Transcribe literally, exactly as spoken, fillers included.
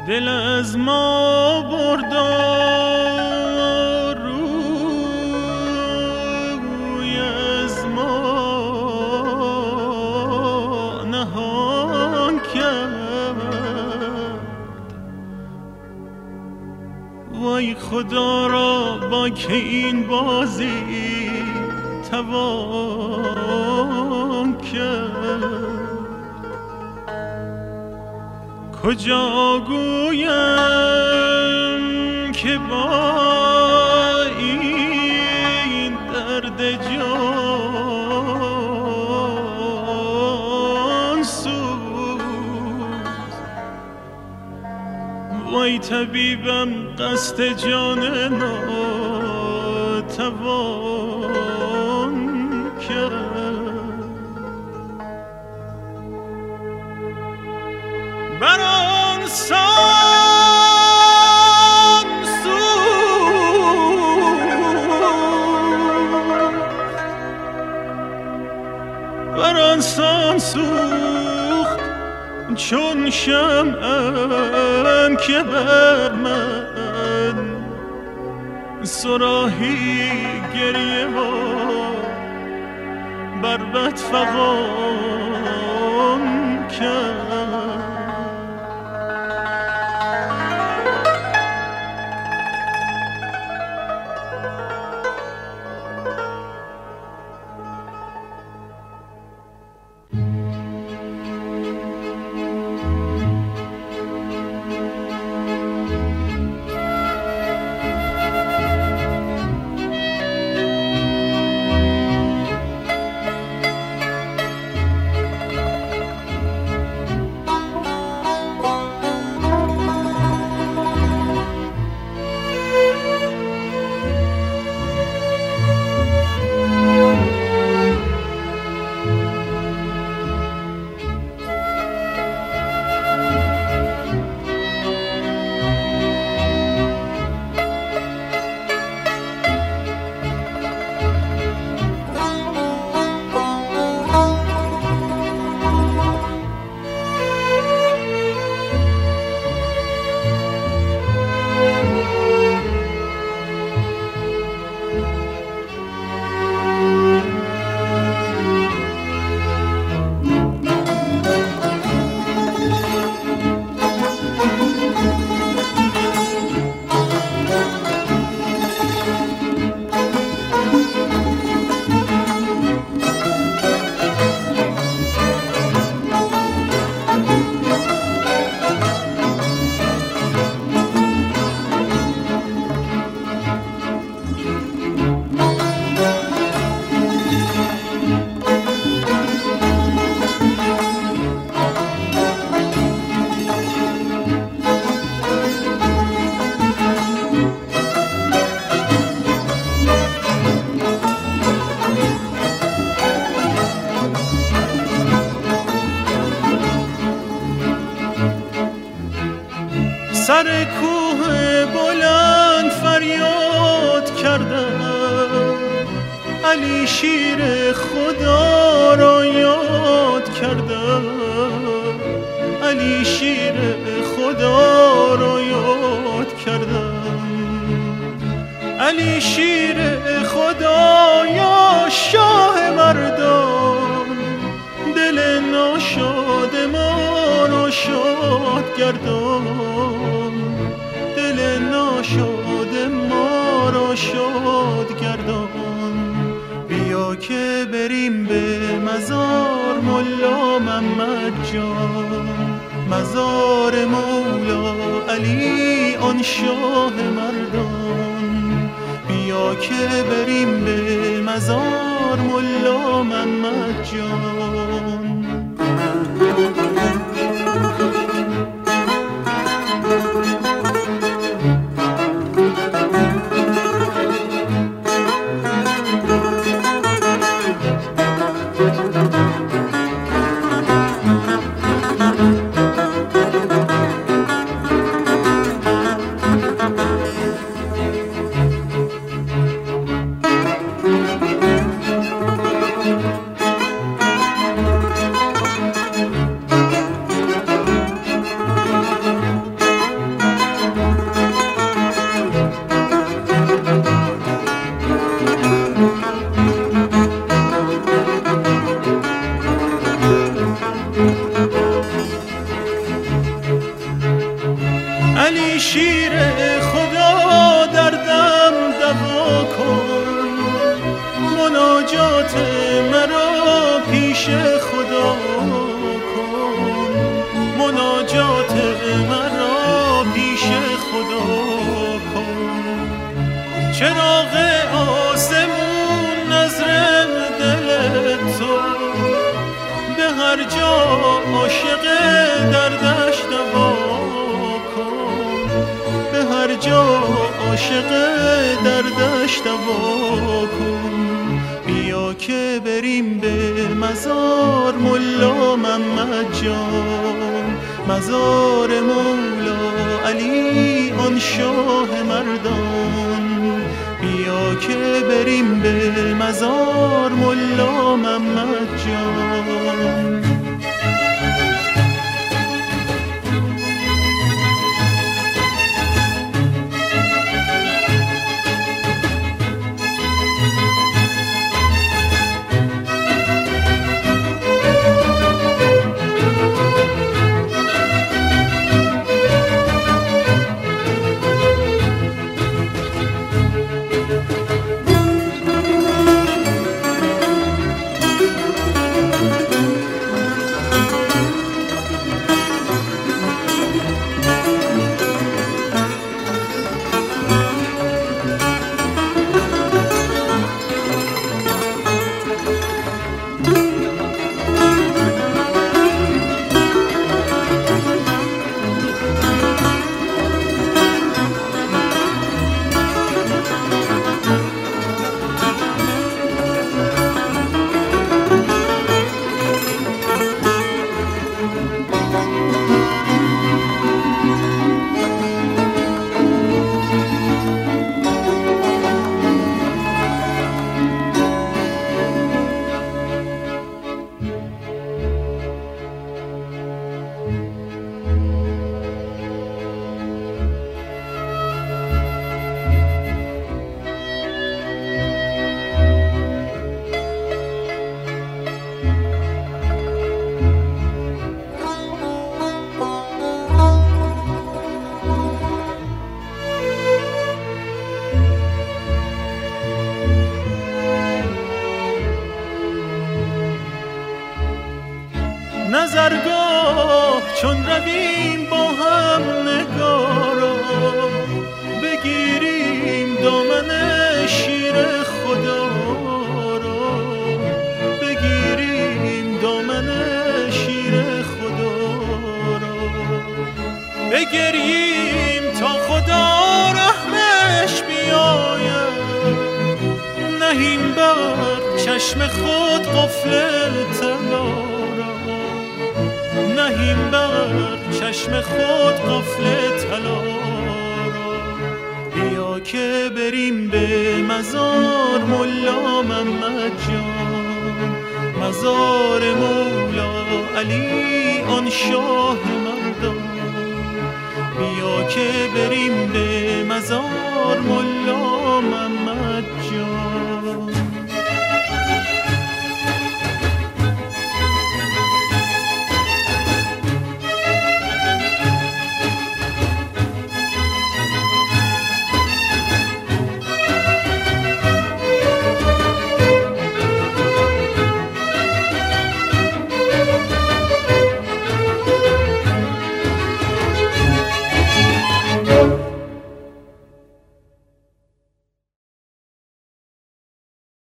دل از ما بردار روی از ما نهان کرد. وای خدا را با که این بازی توان کرد. کجا گویم که با این درد جان سوز، وای طبیبم قصد جان ناتوان کرد. بر آن سان سوخت، بر آن سان سوخت چون شمعم که بر من صراحی گریه و بربط فغان کرد. سر کوه بلند فریاد کردم، علی شیر خدا را یاد کردم، علی شیر خدا را یاد کردم، علی شیر خدا یا شاه مردان، دل ناشاد ما را شاد گردان، دل ناشاد ما را شاد گردان. بیا که بریم به مزار ملا محمد جان، مزار مولا علی آن شاه مردان. بیا که بریم به مزار ملا محمد جان. عاشق دردش دوا کن، به هر جا عاشق دردش دوا کن. بیا که بریم به مزار ملا محمد جان، مزار مولا علی آن شاه مردان. بیا که بریم به مزار ملا محمد جان. نظرگاه چون رویم با هم نگارا، بگیریم دامن شیر خدا را، بگیریم دامن شیر خدا را، بگریم تا خدا رحمش بیاید، نهیم بر چشم خود قفل طلا، نهیم بر چشم خود قفل طلا را. بیا که بریم به مزار ملا محمد جان، مزار مولا علی آن شاه مردان. بیا که بریم به مزار ملا محمد جان.